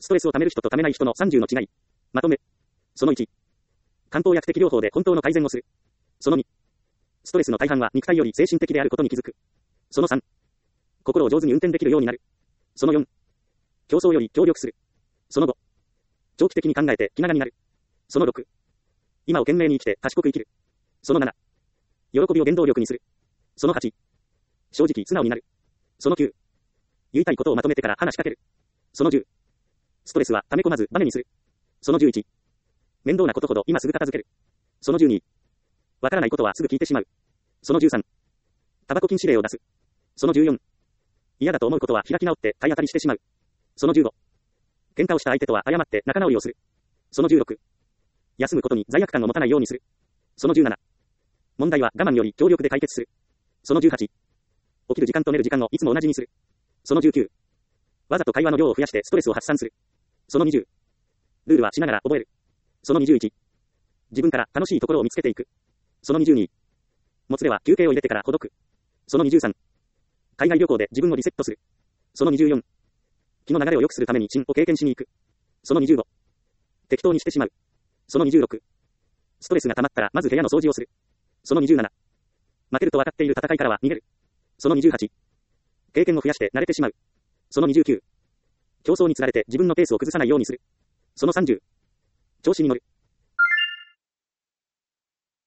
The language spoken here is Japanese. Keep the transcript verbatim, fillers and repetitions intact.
ストレスを溜める人と溜めない人のさんじゅうの違い。まとめ。そのいち。漢方薬的療法で本当の改善をする。そのに。ストレスの大半は肉体より精神的であることに気づく。そのさん。心を上手に運転できるようになる。そのよん。競争より協力する。そのご。長期的に考えて気長になる。そのろく。今を懸命に生きて賢く生きる。そのなな。喜びを原動力にする。そのはち。正直素直になる。そのきゅう。言いたいことをまとめてから話しかける。そのじゅう。ストレスは溜め込まずバネにする。そのじゅういち。面倒なことほど今すぐ片付ける。そのじゅうに。わからないことはすぐ聞いてしまう。そのじゅうさん。タバコ禁止令を出す。そのじゅうよん。嫌だと思うことは開き直って体当たりしてしまう。そのじゅうご。喧嘩をした相手とは謝って仲直りをする。そのじゅうろく。休むことに罪悪感を持たないようにする。そのじゅうなな。問題は我慢より協力で解決する。そのじゅうはち。起きる時間と寝る時間をいつも同じにする。そのじゅうきゅう。わざと会話の量を増やしてストレスを発散する。そのにじゅう。ルールはしながら覚える。そのにじゅういち。自分から楽しいところを見つけていく。そのにじゅうに。もつれは休憩を入れてからほどく。そのにじゅうさん。海外旅行で自分をリセットする。そのにじゅうよん。気の流れを良くするために心を経験しに行く。そのにじゅうご。適当にしてしまう。そのにじゅうろく。ストレスが溜まったらまず部屋の掃除をする。そのにじゅうなな。負けると分かっている戦いからは逃げる。そのにじゅうはち。経験を増やして慣れてしまう。そのにじゅうきゅう。競争につられて自分のペースを崩さないようにする。そのさんじゅう。調子に乗る。